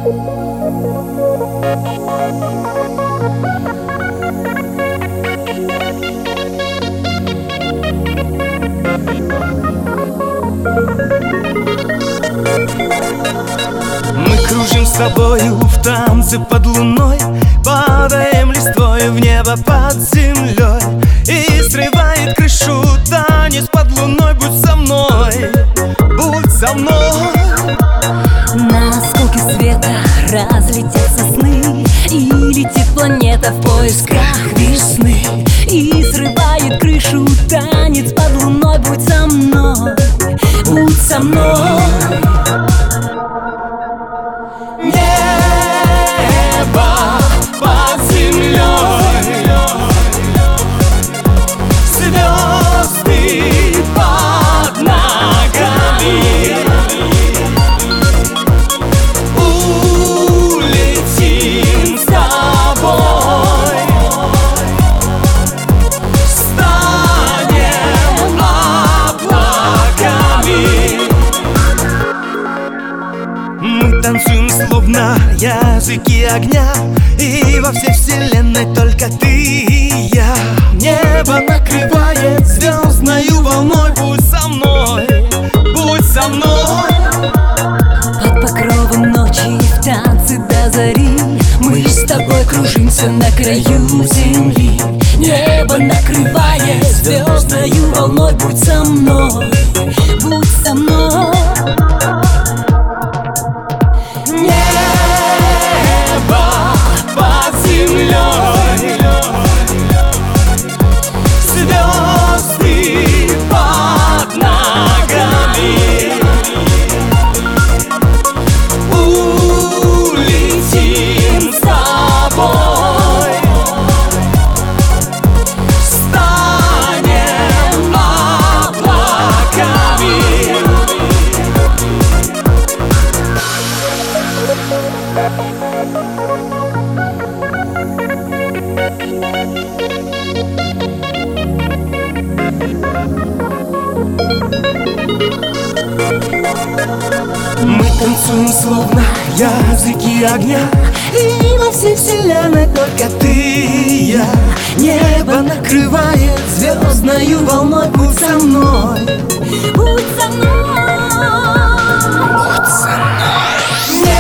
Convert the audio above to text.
Мы кружим с тобою в танце под луной, падаем листвой в небо под землей. И срывает крышу танец под луной. Будь со мной, будь со мной. На осколки света разлетятся сны, и летит планета в поисках весны. И срывает крышу танец под луной. Будь со мной, будь со мной. Небо под землей, звезды под ногами. Улетим с тобой, станем облаками. Мы танцуем словно языки огня, и во всей вселенной только ты и я. Небо накрывает звездною волной. Будь со мной, будь со мной. Под покровом ночи в танце до зари мы с тобой кружимся на краю земли. Небо накрывает звездною волной. Будь со мной, будь со мной. Небо под землей, звезды под ногами. Улетим с тобой, станем облаками. Мы танцуем словно языки огня, и во всей вселенной только ты и я. Небо накрывает звездною волной. Будь со мной, Будь со мной. будь со мной.